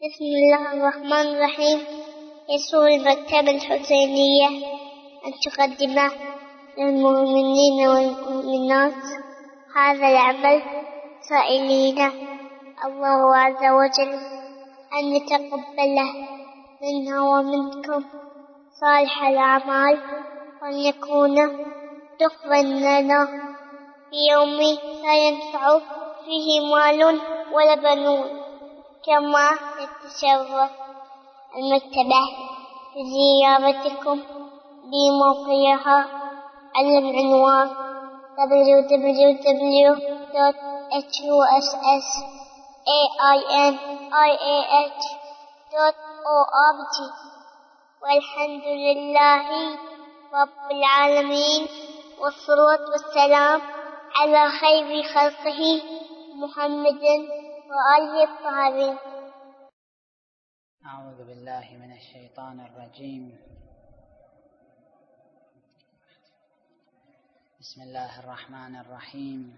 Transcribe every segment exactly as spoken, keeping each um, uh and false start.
بسم الله الرحمن الرحيم. يسر المكتبة الحسينية أن تقدم للمؤمنين والمؤمنات هذا العمل سائلين الله عز وجل أن يتقبله منا ومنكم صالح الأعمال، وأن يكون دخلا لنا في يوم لا ينفع فيه مال ولا بنون. كما تتشرف المكتبة بزيارتكم بموقعها على العنوان دبليو دبليو دبليو دوت اتش يو اس اس اي اي ان اي اي اتش دوت او ار جي. والحمد لله رب العالمين، والصلاة والسلام على خير خلقه محمد وآله الطاهرين. أعوذ بالله من الشيطان الرجيم. بسم الله الرحمن الرحيم.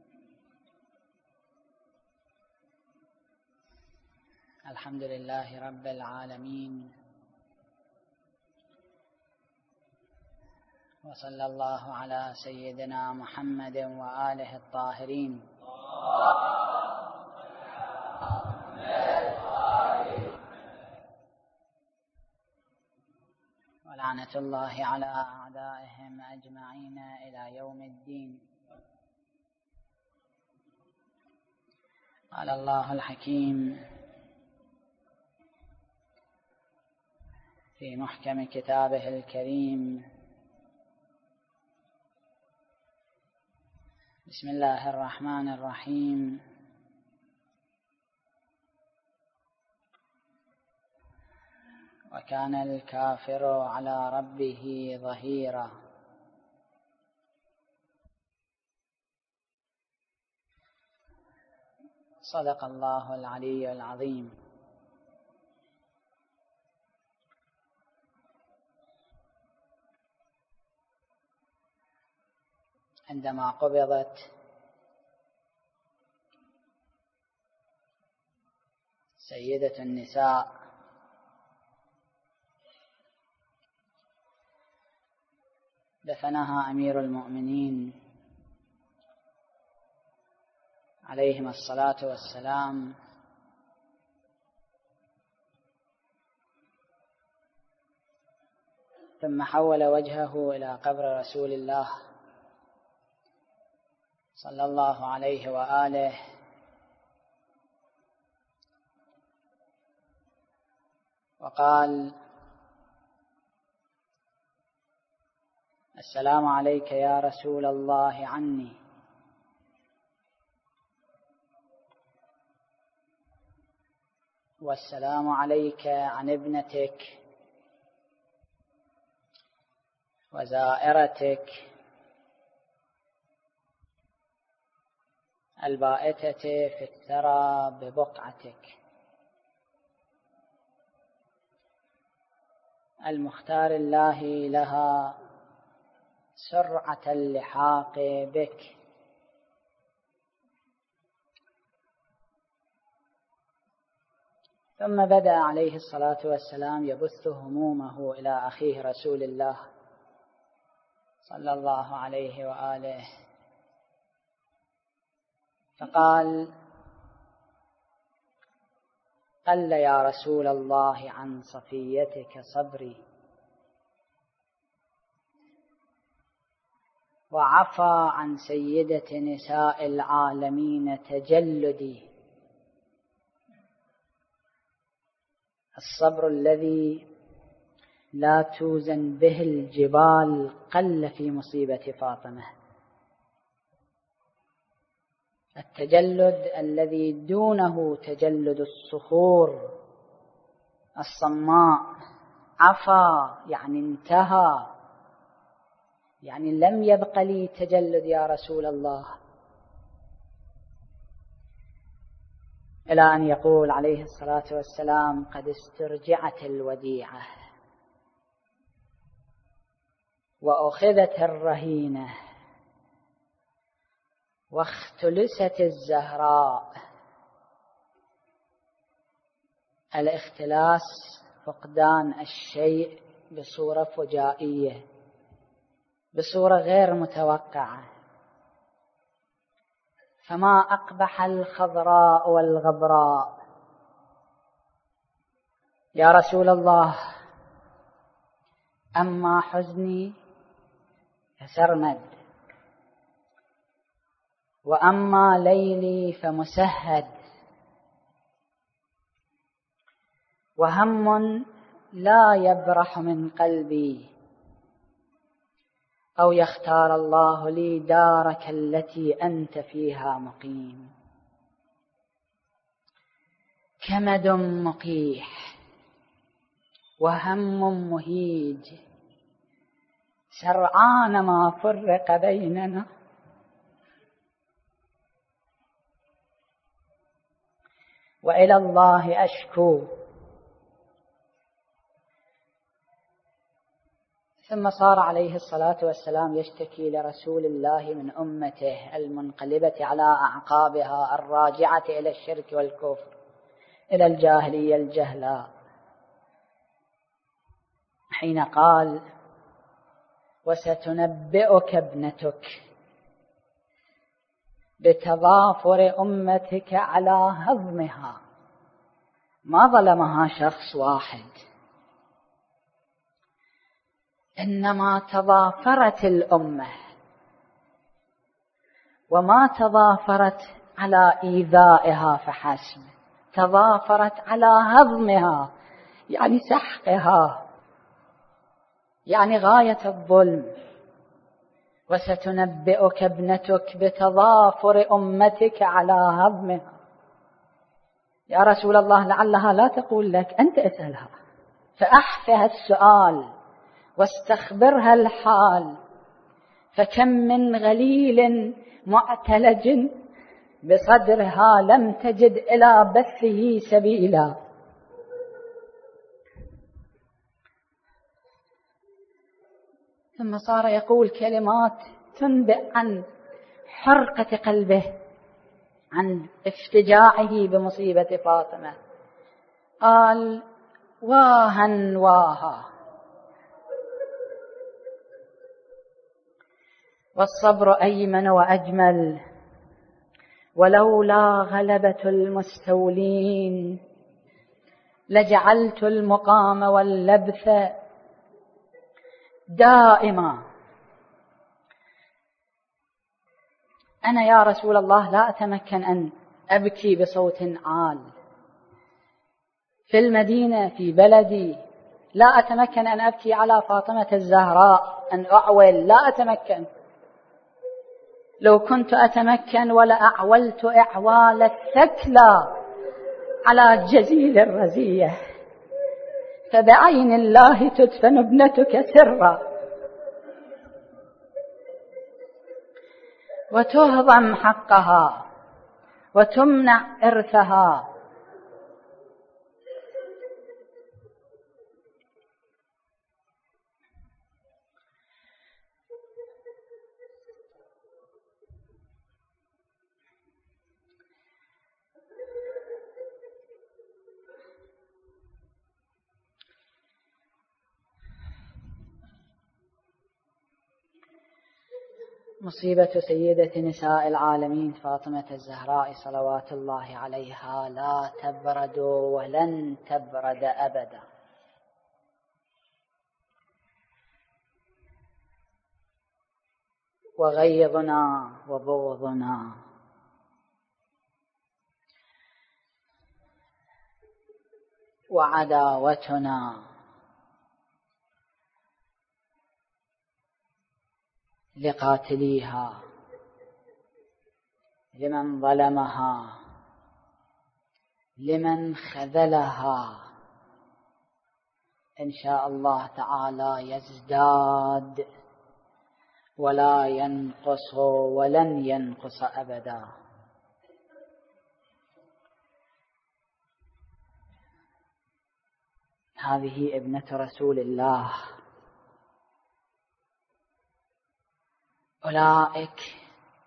الحمد لله رب العالمين، وصلى الله على سيدنا محمد وآله الطاهرين. ولعنة الله على أعدائهم أجمعين إلى يوم الدين. قال الله الحكيم في محكم كتابه الكريم: بسم الله الرحمن الرحيم. وكان الكافر على ربه ظهيرا. صدق الله العلي العظيم. عندما قبضت سيدة النساء دفنها أمير المؤمنين عليهم الصلاة والسلام ثم حول وجهه إلى قبر رسول الله صلى الله عليه وآله وقال: السلام عليك يا رسول الله عني. والسلام عليك عن ابنتك وزائرتك البائتة في الثرى ببقعتك، المختار الله لها سرعة اللحاق بك. ثم بدأ عليه الصلاة والسلام يبث همومه إلى أخيه رسول الله صلى الله عليه وآله، فقال: قل يا رسول الله عن صفيتك صبري، وعفى عن سيدة نساء العالمين تجلدي. الصبر الذي لا توزن به الجبال قل في مصيبة فاطمة. التجلد الذي دونه تجلد الصخور الصماء. عفا يعني انتهى، يعني لم يبق لي تجلد يا رسول الله، إلى أن يقول عليه الصلاة والسلام: قد استرجعت الوديعة وأخذت الرهينة واختلست الزهراء، الاختلاس فقدان الشيء بصورة فجائية، بصورة غير متوقعة. فما أقبح الخضراء والغبراء. يا رسول الله، أما حزني فسرمد، وأما ليلي فمسهد، وهم لا يبرح من قلبي، أو يختار الله لي دارك التي أنت فيها مقيم. كمد مقيح وهم مهيج، سرعان ما فرق بيننا. وإلى الله أشكو. ثم صار عليه الصلاة والسلام يشتكي لرسول الله من أمته المنقلبة على أعقابها، الراجعة إلى الشرك والكفر، إلى الجاهلية الجهلاء، حين قال: وستنبئك ابنتك بتضافر أمتك على هضمها. ما ظلمها شخص واحد، إنما تضافرت الأمة، وما تضافرت على إيذائها فحسب، تضافرت على هضمها، يعني سحقها، يعني غاية الظلم. وستنبئك ابنتك بتضافر أمتك على هضمها. يا رسول الله، لعلها لا تقول لك، أنت اسألها، فأحفها السؤال واستخبرها الحال. فكم من غليل معتلج بصدرها لم تجد إلى بثه سبيلا. ثم صار يقول كلمات تنبئ عن حرقة قلبه، عن افتجاعه بمصيبة فاطمة. قال: واها واها، والصبر أيمن وأجمل، ولولا غلبة المستولين لجعلت المقام واللبث دائما. أنا يا رسول الله لا أتمكن أن أبكي بصوت عال في المدينة، في بلدي، لا أتمكن أن أبكي على فاطمة الزهراء، أن أعول، لا أتمكن. لو كنت أتمكن ولأعولت إعوال الثكلى على جزيل الرزية. فبعين الله تدفن ابنتك سرا، وتهضم حقها، وتمنع إرثها. مصيبة سيدة نساء العالمين فاطمة الزهراء صلوات الله عليها لا تبرد ولن تبرد أبدا. وغيظنا وبغضنا وعداوتنا لقاتليها، لمن ظلمها، لمن خذلها، إن شاء الله تعالى يزداد ولا ينقص ولن ينقص أبدا. هذه ابنة رسول الله. أولئك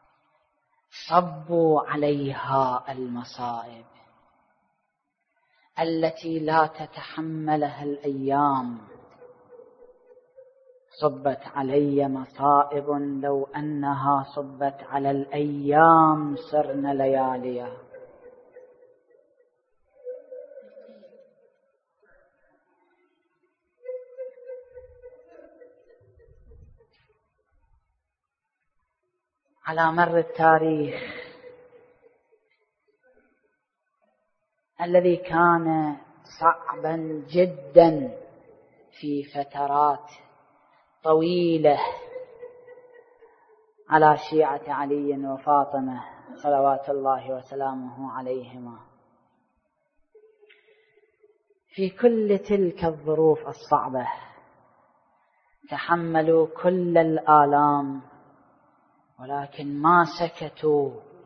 صبوا عليها المصائب، التي لا تتحملها الأيام. صبت علي مصائب لو أنها صبت على الأيام صرن لياليا. على مر التاريخ الذي كان صعبا جدا في فترات طويلة على شيعة علي وفاطمة صلوات الله وسلامه عليهما، في كل تلك الظروف الصعبة تحملوا كل الآلام، ولكن ما سكتوا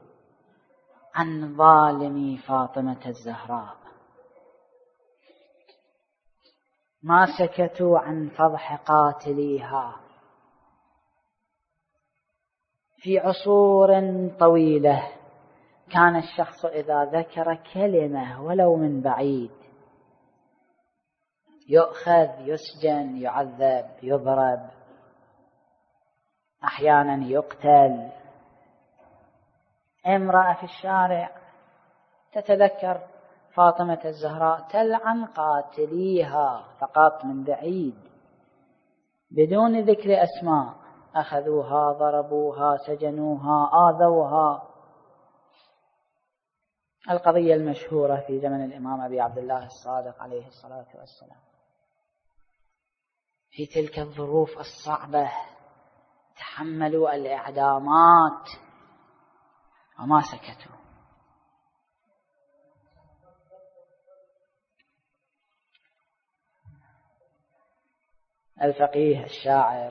عن ظالمي فاطمة الزهراء، ما سكتوا عن فضح قاتليها. في عصور طويلة كان الشخص إذا ذكر كلمة ولو من بعيد يؤخذ، يسجن، يعذب، يضرب، أحيانا يقتل. امرأة في الشارع تتذكر فاطمة الزهراء تلعن قاتليها فقط من بعيد بدون ذكر أسماء، أخذوها، ضربوها، سجنوها، آذوها. القضية المشهورة في زمن الإمام أبي عبد الله الصادق عليه الصلاة والسلام. في تلك الظروف الصعبة تحملوا الإعدامات وما سكتوا. الفقيه الشاعر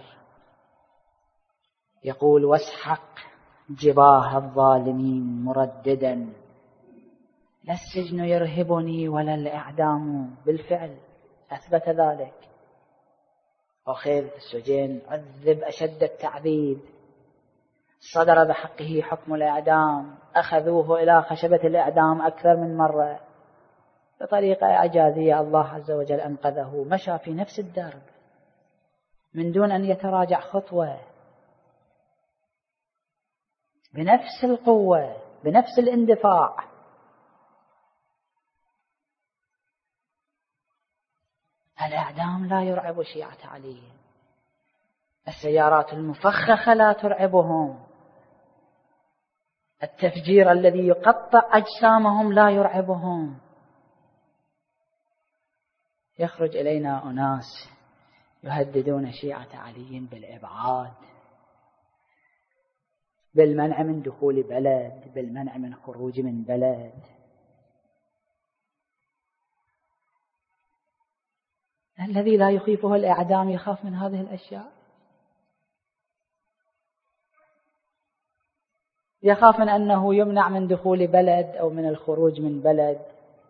يقول: واسحق جباه الظالمين مرددا، لا السجن يرهبني ولا الإعدام. بالفعل أثبت ذلك، أخذ السجن، عذب أشد التعذيب، صدر بحقه حكم الإعدام، أخذوه إلى خشبة الإعدام أكثر من مرة بطريقة إعجازية. الله عز وجل أنقذه، مشى في نفس الدرب من دون أن يتراجع خطوة، بنفس القوة، بنفس الاندفاع. الإعدام لا يرعب شيعة علي، السيارات المفخخة لا ترعبهم، التفجير الذي يقطع أجسامهم لا يرعبهم. يخرج إلينا أناس يهددون شيعة علي بالإبعاد، بالمنع من دخول بلد، بالمنع من خروج من بلد. الذي لا يخيفه الإعدام يخاف من هذه الأشياء، يخاف من أنه يمنع من دخول بلد أو من الخروج من بلد.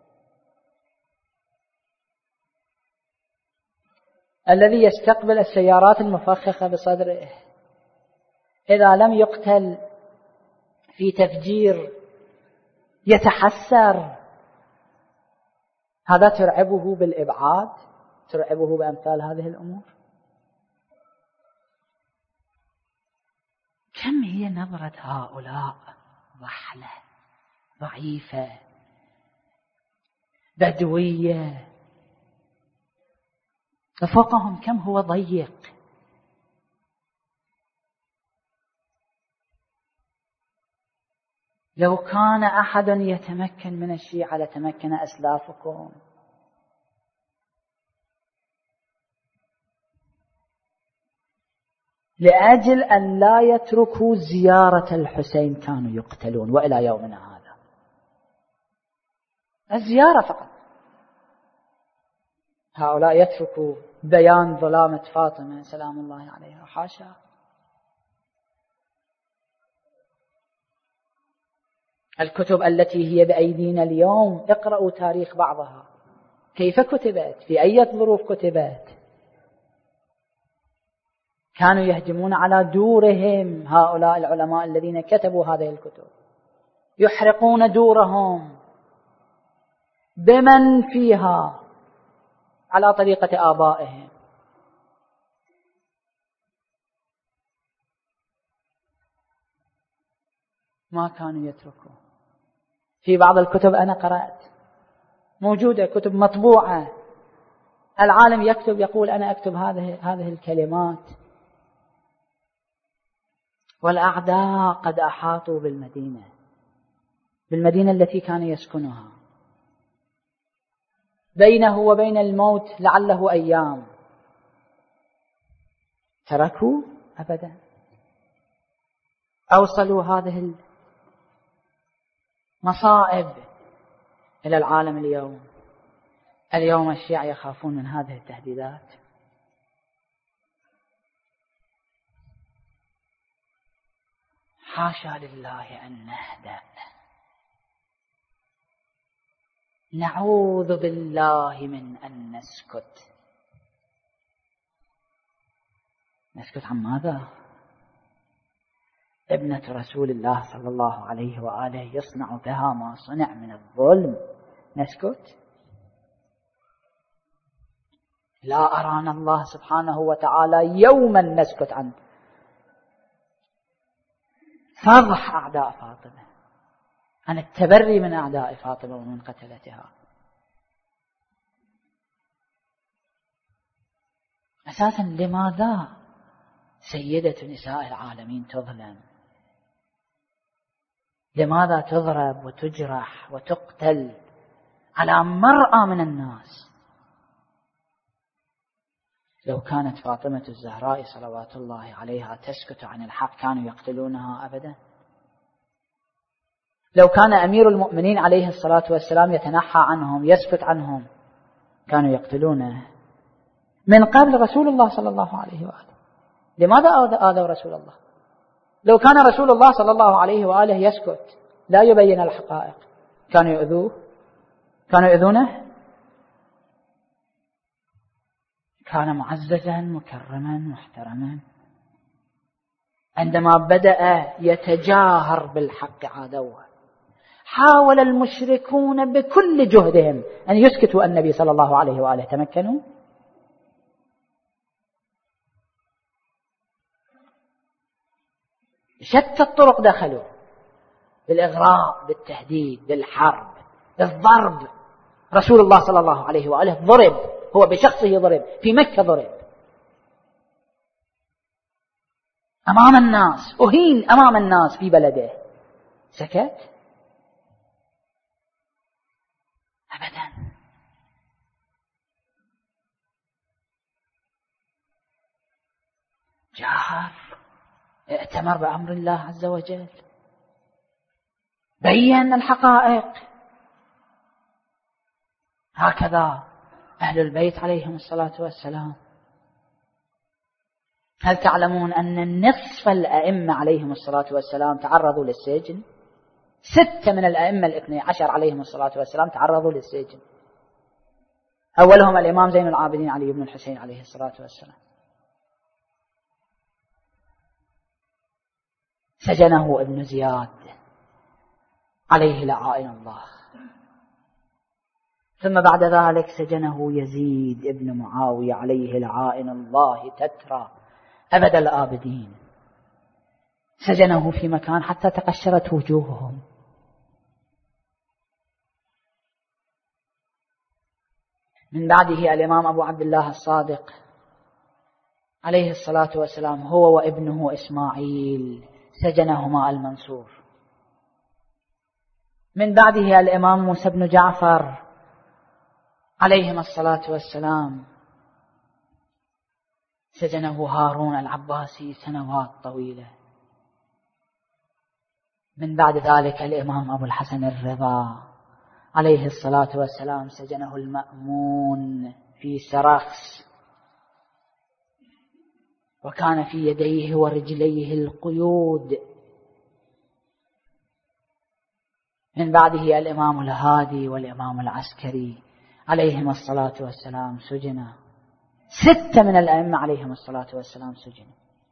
الذي يستقبل السيارات المفخخة بصدره إذا لم يقتل في تفجير يتحسر. هذا ترعبه بالإبعاد، ترعبه بأمثال هذه الأمور. كم هي نظرة هؤلاء ضحلة، ضعيفة، بدوية، فوقهم كم هو ضيق. لو كان أحد يتمكن من الشيعة لتمكن أسلافكم. لأجل أن لا يتركوا زيارة الحسين كانوا يقتلون، وإلى يومنا هذا الزيارة فقط. هؤلاء يتركوا بيان ظلامة فاطمة سلام الله عليها، حاشا. الكتب التي هي بأيدينا اليوم اقرأوا تاريخ بعضها، كيف كتبت، في أي ظروف كتبت. كانوا يهجمون على دورهم، هؤلاء العلماء الذين كتبوا هذه الكتب يحرقون دورهم، بمن فيها على طريقة آبائهم. ما كانوا يتركوا. في بعض الكتب أنا قرأت موجودة كتب مطبوعة، العالم يكتب يقول أنا أكتب هذه هذه الكلمات، والأعداء قد أحاطوا بالمدينة بالمدينة التي كان يسكنها، بينه وبين الموت لعله أيام. تركوا؟ أبدا. أوصلوا هذه المصائب إلى العالم اليوم. اليوم الشيعة يخافون من هذه التهديدات. حاشا لله أن نهدأ، نعوذ بالله من أن نسكت. نسكت عن ماذا؟ ابنة رسول الله صلى الله عليه وآله يصنع بها ما صنع من الظلم، نسكت؟ لا أرانا الله سبحانه وتعالى يوما نسكت عن فضح أعداء فاطمة، عن التبري من أعداء فاطمة ومن قتلتها. أساسا لماذا سيدة نساء العالمين تظلم؟ لماذا تضرب وتجرح وتقتل على مرأى من الناس؟ لو كانت فاطمة الزهراء صلوات الله عليها تسكت عن الحق كانوا يقتلونها أبدا. لو كان أمير المؤمنين عليه الصلاة والسلام يتنحى عنهم يسكت عنهم كانوا يقتلونه من قبل رسول الله صلى الله عليه وآله. لماذا آذوا رسول الله؟ لو كان رسول الله صلى الله عليه وآله يسكت لا يبين الحقائق كانوا يؤذوه، كانوا يؤذونه. كان معززا مكرما محترما. عندما بدأ يتجاهر بالحق عادوه. حاول المشركون بكل جهدهم أن يسكتوا النبي صلى الله عليه وآله، تمكنوا؟ شتى الطرق دخلوا، بالإغراء، بالتهديد، بالحرب، بالضرب. رسول الله صلى الله عليه وآله ضرب، هو بشخصه ضرب، في مكة ضرب أمام الناس، أهين أمام الناس في بلده، سكت؟ أبدا. جاهر، ائتمر بأمر الله عز وجل، بين الحقائق. هكذا أهل البيت عليهم الصلاة والسلام. هل تعلمون أن نصف الأئمة عليهم الصلاة والسلام تعرضوا للسجن؟ ستة من الأئمة الاثني عشر عليهم الصلاة والسلام تعرضوا للسجن. أولهم الإمام زين العابدين علي بن الحسين عليه الصلاة والسلام، سجنه ابن زياد عليه لعائن الله. ثم بعد ذلك سجنه يزيد ابن معاوية عليه لعائن الله تترى أبد الآبدين. سجنه في مكان حتى تقشرت وجوههم. من بعده الإمام أبو عبد الله الصادق عليه الصلاة والسلام هو وابنه إسماعيل سجنهما المنصور. من بعده الإمام موسى بن جعفر عليهما الصلاة والسلام سجنه هارون العباسي سنوات طويلة. من بعد ذلك الإمام أبو الحسن الرضا عليه الصلاة والسلام سجنه المأمون في سرخس، وكان في يديه ورجليه القيود. من بعده الإمام الهادي والإمام العسكري عليهما الصلاة والسلام سجنا. ستة من الأئمة عليهم الصلاة والسلام سجنوا.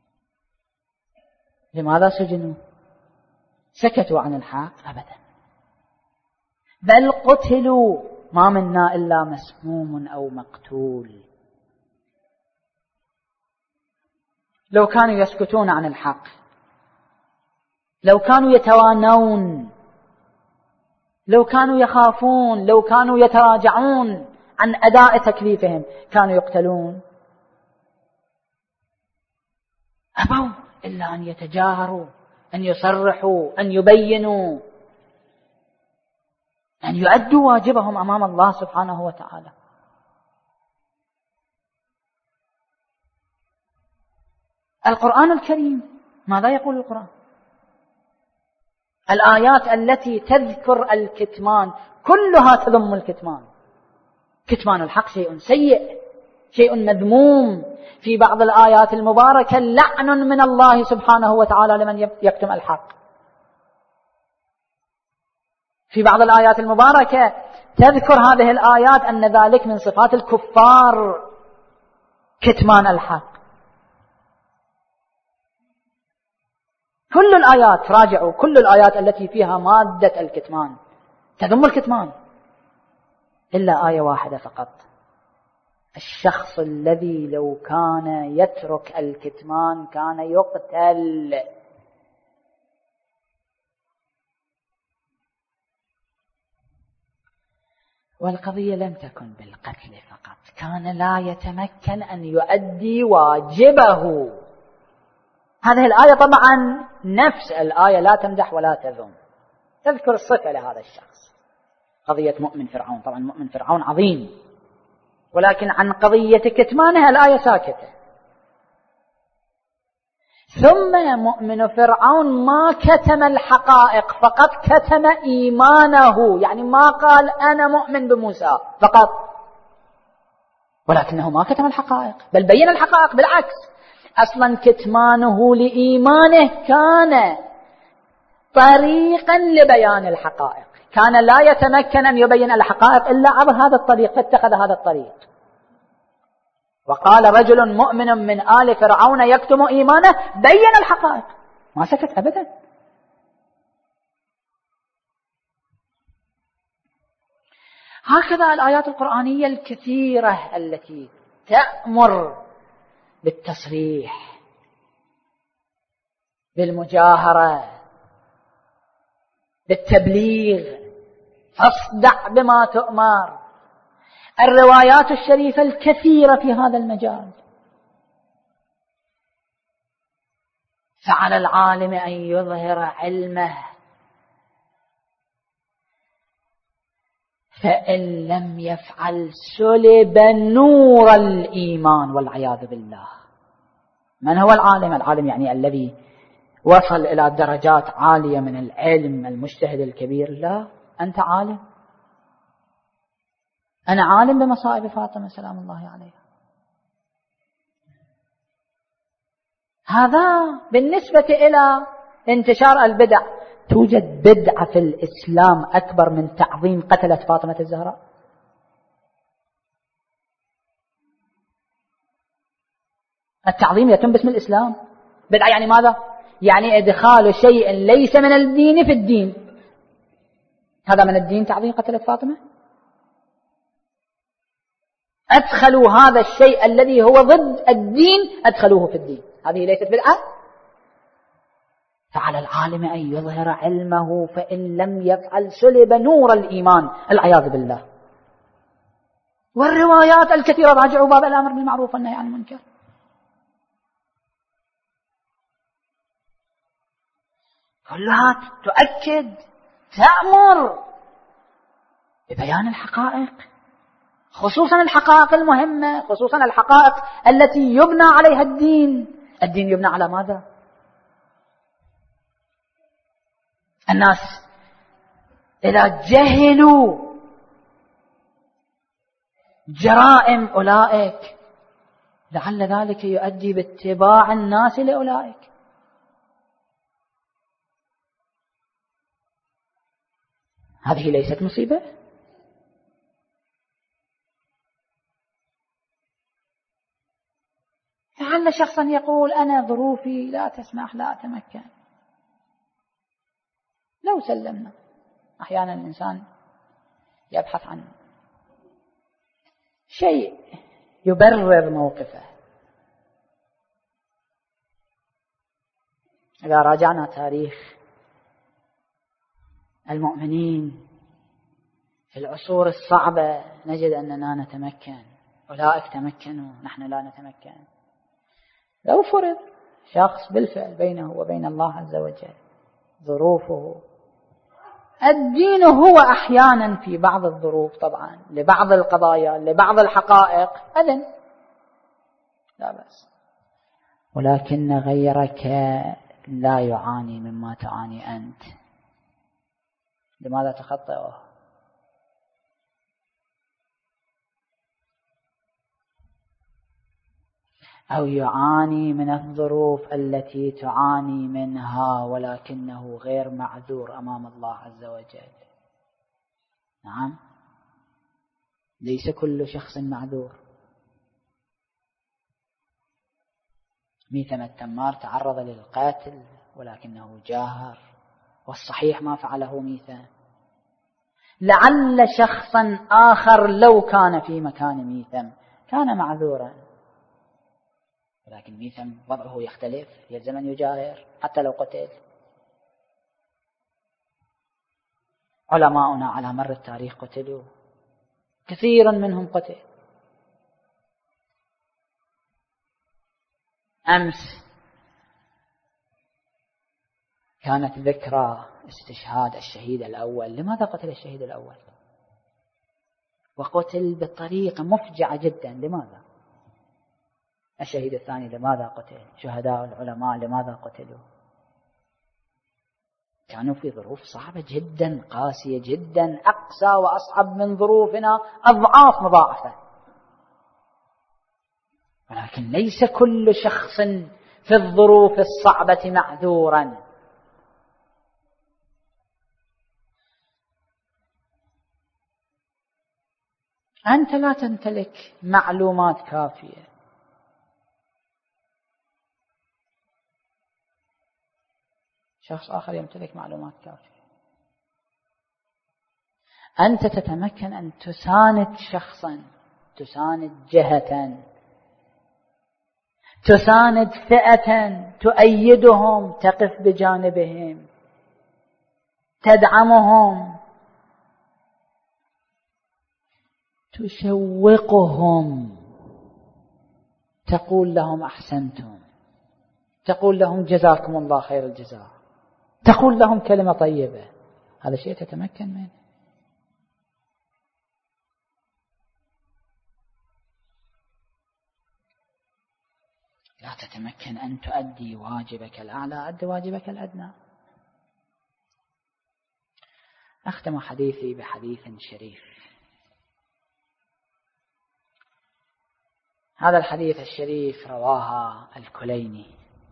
لماذا سجنوا؟ سكتوا عن الحق؟ أبدا، بل قتلوا ما منا إلا مسموم أو مقتول. لو كانوا يسكتون عن الحق، لو كانوا يتوانون، لو كانوا يخافون، لو كانوا يتراجعون عن أداء تكليفهم، كانوا يقتلون. أبوا إلا أن يتجاهروا، أن يصرحوا، أن يبينوا، أن يؤدوا واجبهم أمام الله سبحانه وتعالى. القرآن الكريم ماذا يقول القرآن؟ الآيات التي تذكر الكتمان كلها تذم الكتمان. كتمان الحق شيء سيء، شيء مذموم. في بعض الآيات المباركة لعن من الله سبحانه وتعالى لمن يكتم الحق. في بعض الآيات المباركة تذكر هذه الآيات أن ذلك من صفات الكفار، كتمان الحق. كل الآيات، راجعوا كل الآيات التي فيها مادة الكتمان تذم الكتمان، إلا آية واحدة فقط: الشخص الذي لو كان يترك الكتمان كان يقتل. والقضية لم تكن بالقتل فقط، كان لا يتمكن أن يؤدي واجبه. هذه الآية طبعا نفس الآية لا تمدح ولا تذم، تذكر الصفة لهذا الشخص. قضية مؤمن فرعون، طبعا مؤمن فرعون عظيم، ولكن عن قضية كتمانها الآية ساكتة. ثم مؤمن فرعون ما كتم الحقائق فقط، كتم إيمانه، يعني ما قال أنا مؤمن بموسى فقط، ولكنه ما كتم الحقائق بل بين الحقائق. بالعكس، أصلا كتمانه لإيمانه كان طريقا لبيان الحقائق، كان لا يتمكن أن يبين الحقائق إلا عبر هذا الطريق، فاتخذ هذا الطريق. وقال رجل مؤمن من آل فرعون يكتم إيمانه، بين الحقائق، ما سكت أبدا. هكذا الآيات القرآنية الكثيرة التي تأمر بالتصريح، بالمجاهرة، بالتبليغ، فاصدع بما تؤمر. الروايات الشريفة الكثيرة في هذا المجال. فعلى العالم أن يظهر علمه، فإن لم يفعل سلب نور الإيمان والعياذ بالله. من هو العالم؟ العالم يعني الذي وصل إلى درجات عالية من العلم، المجتهد الكبير. لا، أنت عالم. أنا عالم بمصائب فاطمة سلام الله عليها. هذا بالنسبة إلى انتشار البدع. توجد بدعة في الإسلام أكبر من تعظيم قتلة فاطمة الزهراء؟ التعظيم يتم باسم الإسلام. بدعة يعني ماذا؟ يعني إدخال شيء ليس من الدين في الدين. هذا من الدين تعظيم قتلة فاطمة؟ أدخلوا هذا الشيء الذي هو ضد الدين، أدخلوه في الدين. هذه ليست بدعة؟ فعلى العالم أن يظهر علمه، فإن لم يفعل سلب نور الإيمان، العياذ بالله. والروايات الكثيرة، راجعوا باب الأمر بالمعروف والنهي عن المنكر، كلها تؤكد، تأمر ببيان الحقائق، خصوصا الحقائق المهمة، خصوصا الحقائق التي يبنى عليها الدين. الدين يبنى على ماذا؟ الناس إذا جهلوا جرائم أولئك لعل ذلك يؤدي باتباع الناس لأولئك. هذه ليست مصيبة؟ لعل شخصا يقول أنا ظروفي لا تسمح، لا أتمكن. لو سلمنا، أحيانا الإنسان يبحث عن شيء يبرر موقفه. إذا راجعنا تاريخ المؤمنين في العصور الصعبة نجد أننا نتمكن، أولئك تمكنوا، نحن لا نتمكن. لو فرض شخص بالفعل بينه وبين الله عز وجل ظروفه، الدين هو أحيانا في بعض الظروف طبعا لبعض القضايا لبعض الحقائق أذن لا بأس، ولكن غيرك لا يعاني مما تعاني أنت، لماذا تخطئه؟ أو يعاني من الظروف التي تعاني منها ولكنه غير معذور أمام الله عز وجل. نعم، ليس كل شخص معذور. ميثم التمار تعرض للقتل ولكنه جاهر، والصحيح ما فعله ميثم. لعل شخصا آخر لو كان في مكان ميثم كان معذورا، ولكن ميثم وضعه يختلف، يلزم أن يجاهر حتى لو قتل. علماؤنا على مر التاريخ قتلوا، كثير منهم قتل. أمس كانت ذكرى استشهاد الشهيد الأول. لماذا قتل الشهيد الأول؟ وقتل بطريقة مفجعة جدا. لماذا؟ الشهيد الثاني لماذا قتل؟ شهداء العلماء لماذا قتلوا؟ كانوا في ظروف صعبة جدا، قاسية جدا، أقسى وأصعب من ظروفنا أضعاف مضاعفة. ولكن ليس كل شخص في الظروف الصعبة معذورا. أنت لا تمتلك معلومات كافية، شخص آخر يمتلك معلومات كافية. أنت تتمكن أن تساند شخصا، تساند جهة، تساند فئة، تؤيدهم، تقف بجانبهم، تدعمهم، تشوقهم، تقول لهم أحسنتم، تقول لهم جزاكم الله خير الجزاء، تقول لهم كلمة طيبة. هذا شيء تتمكن منه. لا تتمكن أن تؤدي واجبك الأعلى، أد واجبك الأدنى. أختم حديثي بحديث شريف. هذا الحديث الشريف رواها الكليني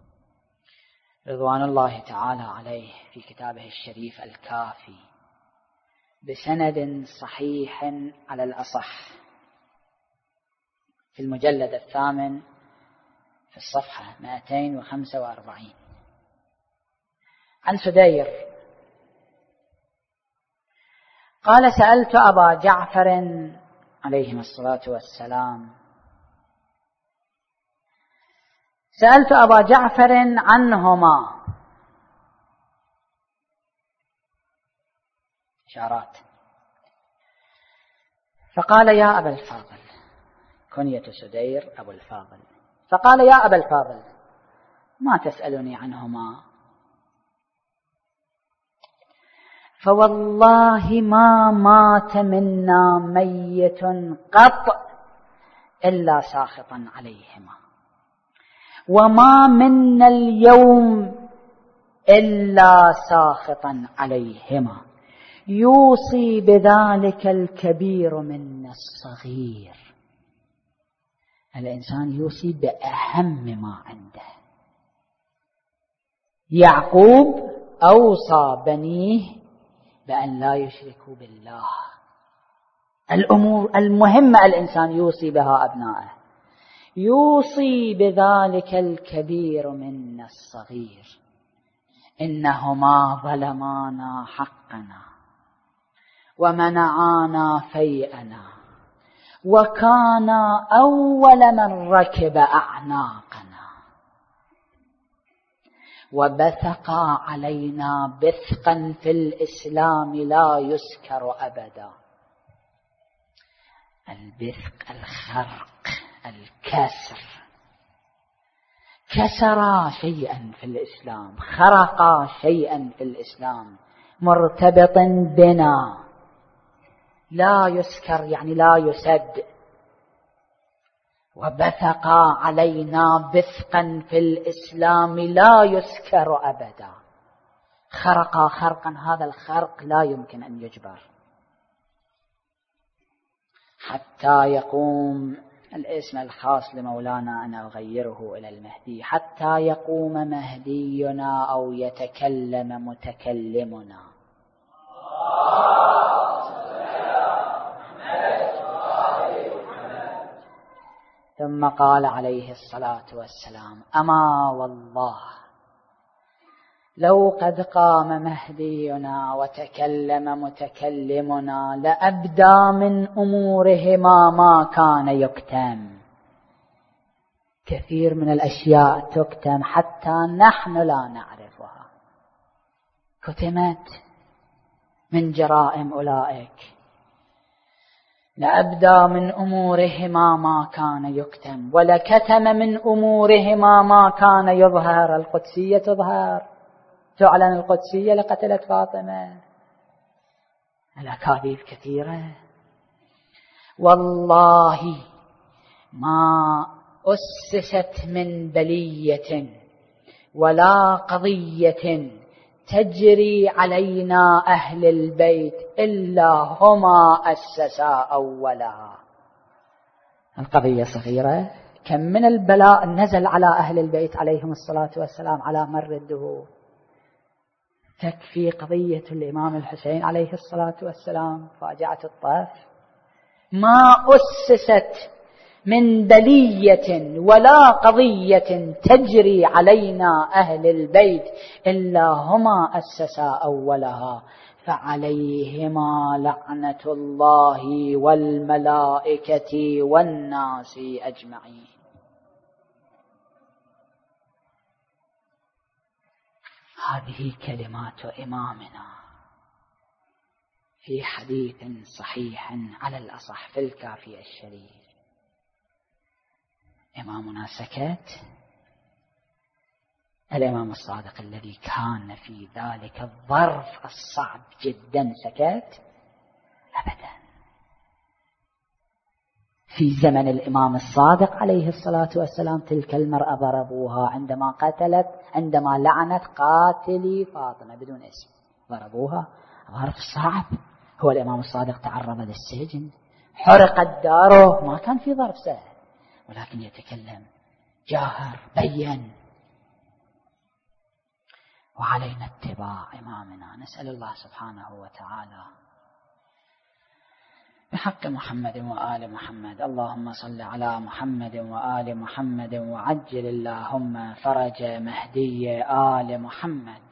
رضوان الله تعالى عليه في كتابه الشريف الكافي بسند صحيح على الأصح في المجلد الثامن في الصفحة مئتين وخمسة وأربعين عن سدير قال: سألت أبا جعفر عليهما الصلاة والسلام سألت أبا جعفر عنهما، إشارات، فقال: يا أبا الفاضل، كنية سدير أبو الفاضل، فقال: يا أبا الفاضل، ما تسألني عنهما؟ فوالله ما مات منا ميت قط إلا ساخطا عليهما، وما منا اليوم إلا ساخطا عليهما، يوصي بذلك الكبير منا الصغير. الإنسان يوصي بأهم ما عنده. يعقوب أوصى بنيه بأن لا يشركوا بالله. الأمور المهمة الإنسان يوصي بها أبنائه، يوصي بذلك الكبير منا الصغير. إنهما ظلمانا حقنا ومنعانا فيئنا وكان أول من ركب أعناقنا وبثق علينا بثقا في الإسلام لا يسكر أبدا. البثق الخرق الكسر، كسر شيئا في الإسلام، خرق شيئا في الإسلام، مرتبط بنا، لا يسكر يعني لا يسد. وبثق علينا بثقا في الإسلام لا يسكر أبدا. خرق خرقا، هذا الخرق لا يمكن أن يجبر. حتى يقوم، الاسم الخاص لمولانا أنا أغيره إلى المهدي، حتى يقوم مهدينا أو يتكلم متكلمنا. ثم قال عليه الصلاة والسلام: أما والله لو قد قام مهدينا وتكلم متكلمنا لأبدى من أمورهما ما كان يكتم. كثير من الأشياء تكتم حتى نحن لا نعرفها، كتمت من جرائم أولئك. لأبدى من أمورهما ما كان يكتم ولكتم من أمورهما ما كان يظهر. القدسية تظهر، تعلن القدسية لقتلت فاطمة. الأكاذيب كثيرة. والله ما أسست من بلية ولا قضية تجري علينا أهل البيت إلا هما أسسا أولها. القضية صغيرة، كم من البلاء نزل على أهل البيت عليهم الصلاة والسلام على مر الدهور. تكفي قضية الإمام الحسين عليه الصلاة والسلام، فاجعة الطائف. ما أسست من بلية ولا قضية تجري علينا أهل البيت إلا هما أسسا أولها، فعليهما لعنة الله والملائكة والناس أجمعين. هذه كلمات إمامنا في حديث صحيح على الأصح في الكافي الشريف. إمامنا سكت. الإمام الصادق الذي كان في ذلك الظرف الصعب جدا سكت؟ أبدا. في زمن الإمام الصادق عليه الصلاة والسلام تلك المرأة ضربوها عندما قتلت، عندما لعنت قاتلي فاطمة بدون اسم، ضربوها. ظرف صعب. هو الإمام الصادق تعرض للسجن، حرقت داره، ما كان في ظرف سهل، ولكن يتكلم جاهر بين. وعلينا اتباع إمامنا. نسأل الله سبحانه وتعالى بحق محمد وآل محمد. اللهم صل على محمد وآل محمد وعجل اللهم فرج مهدي آل محمد.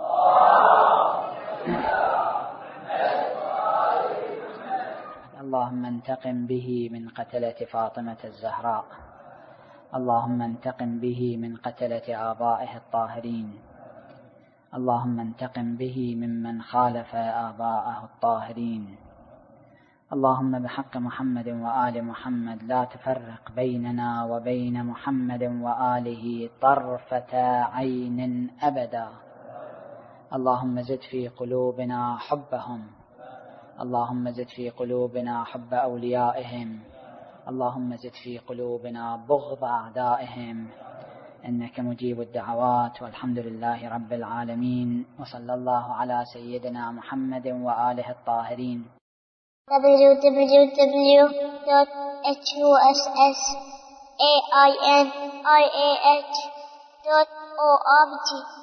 اللهم انتقم به من قتلة فاطمة الزهراء. اللهم انتقم به من قتلة آبائه الطاهرين. اللهم انتقم به ممن خالف آباءه الطاهرين. اللهم بحق محمد وآل محمد لا تفرق بيننا وبين محمد وآله طرفة عين أبدا. اللهم زد في قلوبنا حبهم. اللهم زد في قلوبنا حب أوليائهم. اللهم زد في قلوبنا بغض أعدائهم، إنك مجيب الدعوات. والحمد لله رب العالمين، وصلى الله على سيدنا محمد وآله الطاهرين. w w w dot h u s s a i n i a h dot org